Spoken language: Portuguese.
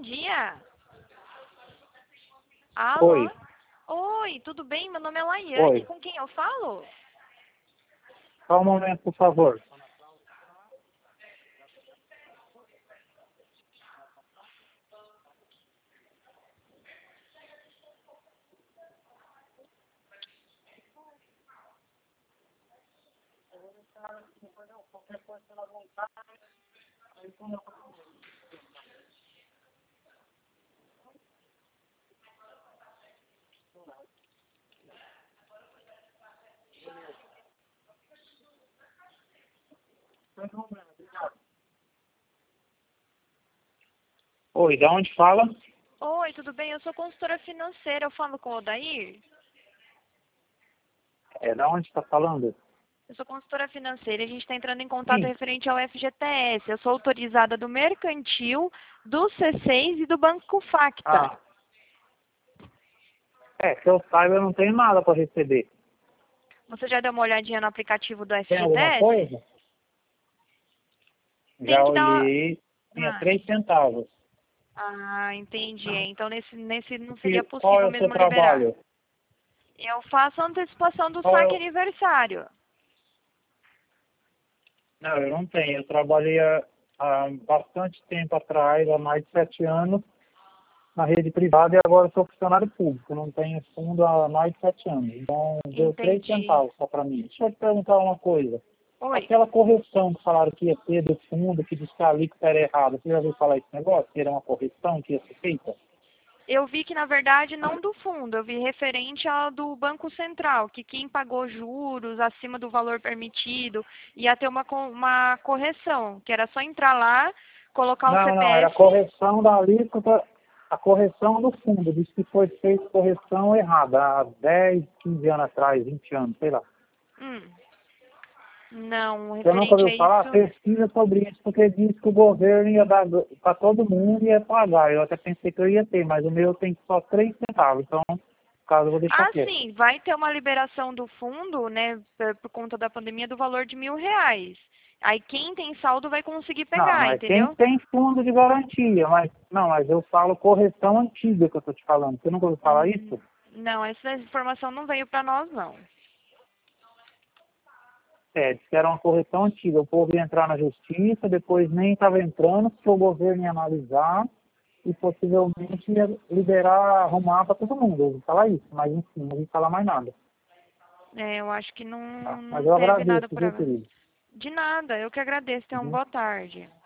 dia. Alô? Oi. Oi, tudo bem? Meu nome é Laiane. Oi. Com quem eu falo? Só um momento, por favor. Oi, da onde fala? Oi, tudo bem? Eu sou consultora financeira. Eu falo com o Odair? Da onde está falando? Eu sou consultora financeira e a gente está entrando em contato Sim. referente ao FGTS. Eu sou autorizada do Mercantil, do C6 e do Banco Facta. Ah, que eu saiba, eu não tenho nada para receber. Você já deu uma olhadinha no aplicativo do Tem alguma FGTS? coisa? Tem Já que dar... olhei, tinha Ah, 3 centavos. entendi. Então nesse não seria Qual é possível o seu mesmo liberar. trabalho? Eu faço a antecipação do Qual é saque o... aniversário. Não, eu não tenho. Eu trabalhei há bastante tempo atrás, há mais de 7 anos, na rede privada e agora sou funcionário público. Eu não tenho fundo há mais de 7 anos. Então, deu 3 Entendi. centavos só para mim. Deixa eu te perguntar uma coisa. Oi. Aquela correção que falaram que ia ter do fundo, que diz que a alíquota era errada, você já ouviu falar esse negócio? Que era uma correção que ia ser feita? Eu vi que, na verdade, não do fundo, eu vi referente ao do Banco Central, que quem pagou juros acima do valor permitido ia ter uma correção, que era só entrar lá, colocar o Não, não, era a CPF. correção da alíquota, a correção do fundo. Diz que foi feita correção errada há 10, 15 anos atrás, 20 anos, sei lá. Hum, não, Você nunca referente ouviu a falar? isso, Pesquisa sobre isso, porque diz que o governo ia dar para todo mundo e ia pagar. Eu até pensei que eu ia ter, mas o meu tem só 3 centavos, então, no caso, eu vou deixar quieto. sim, vai ter uma liberação do fundo, né, por conta da pandemia, do valor de R$ 1.000. Aí quem tem saldo vai conseguir Não, pegar, mas quem entendeu? tem fundo de garantia, mas eu falo correção antiga que eu estou te falando. Você nunca ouviu falar isso? Não, essa informação não veio para nós, não. Diz que era uma correção antiga. O povo ia entrar na justiça, depois nem estava entrando, porque o governo ia analisar e possivelmente ia liberar, arrumar para todo mundo. Eu ouvi falar isso, mas enfim, não ouvi falar mais nada. Eu acho que Tá? Mas não eu teve nada agradeço, por viu, agora. querido? De nada, eu que agradeço. Tenha uma Uhum. boa tarde.